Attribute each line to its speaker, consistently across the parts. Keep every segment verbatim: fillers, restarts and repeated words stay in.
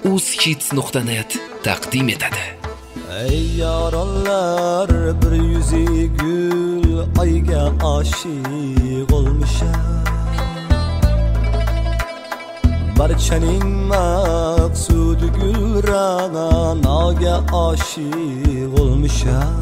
Speaker 1: uzhits nuqta net taqdim etadi.
Speaker 2: Ey yaronlar, bir yuzi gül ayga aşık olmuşam. Barchaning maqsudi gulranaga aşık olmuşam.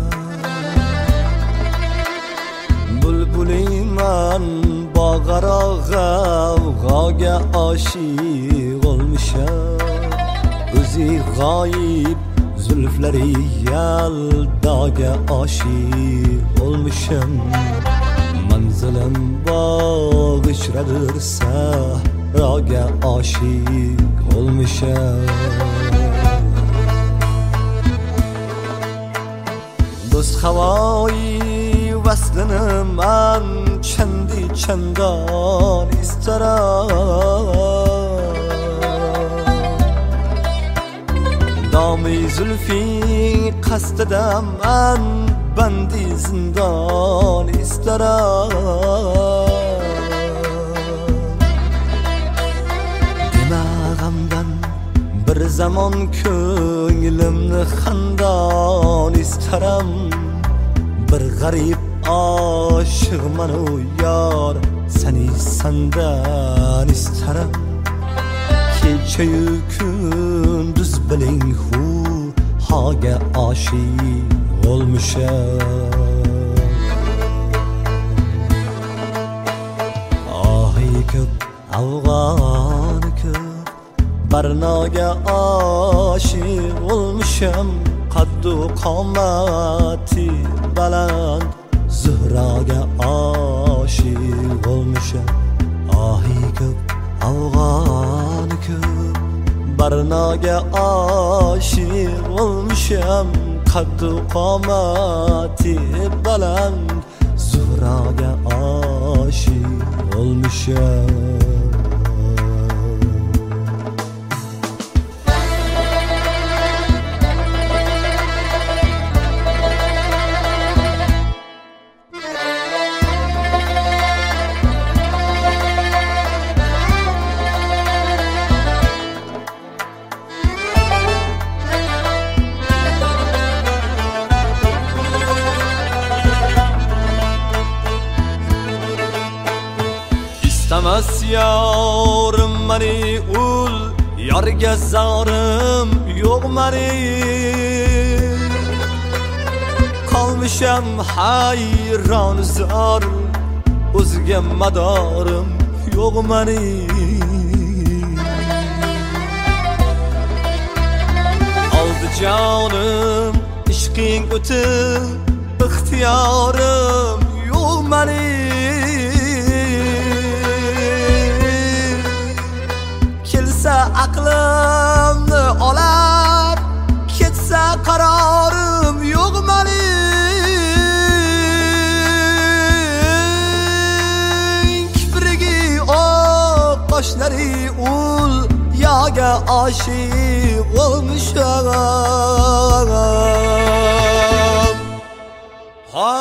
Speaker 2: Bulbuliman bağara gavgaga aşık olmuşam. O'zi g'oyib zulflari yaldaga aşık olmuşam. Manzilim bağışradır sahraga aşık olmuşam. Do'st havoyi vaslini man chandi chandan istaram. Dami zulfi qasdida man bandi zindan istaram. Dimag'imdan bir zamon ko'nglimni xandon istaram. Bir g'arib oshiqman u yor, seni sandan istaram. Kechayu kunduz biling hu haga aşık olmuşam. Ahi ko'p afg'oni ko'p barnoga aşık olmuşam. Qaddu qomati baland zuhraga aşık olmuşam. Ahi ko'p afg'oni ko'p barnoga aşık olmuşam. Qaddu qomati baland zuhraga aşık olmuşam. İstemez yarım meni ul, yarga zarım yok meni. Kalmışam hayran zar, o'zga madarim yok meni. Aldı canım ishqing o'tib, ixtiyorim yok meni. Aqlimni olar, ketsa qarorim yo'q mening. Kiprigi oq qoshlari ul yaga aşık olmuşam. Ha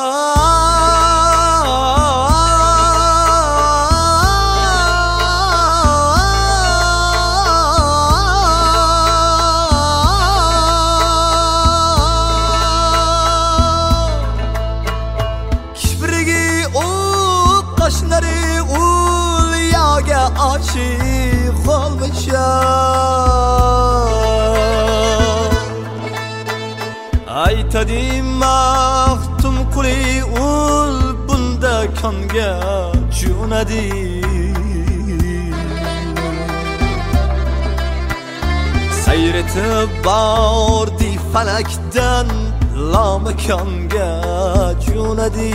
Speaker 2: aşık olmuşam. Aytadim mahtum quli ul bunda konga jo'nadi. Sayretib bordi falakdan lamakonga jo'nadi.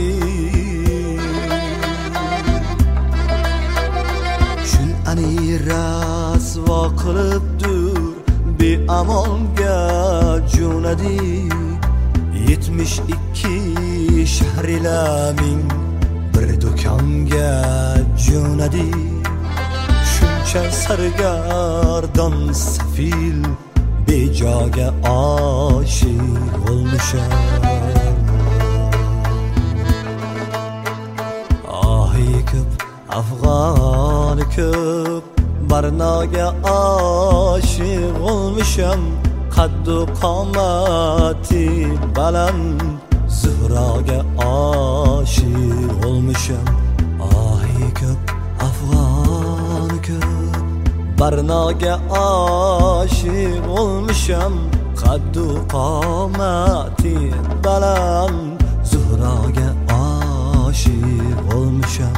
Speaker 2: Ani rasvo qilibdir beamonga jo'nadi. Yetmish ikki shahrilaring bir do'konga jo'nadi. Shuncha sargardon safil bejoga aşık olmuşam. Ahi ko'p afg'oni ko'p barnoga oshiq olmisham, qaddu qomati baland. Zuhroga oshiq olmisham, ohi ko'p afg'on ko'p. Barnoga oshiq olmisham, qaddu qomati baland. Zuhroga oshiq olmisham.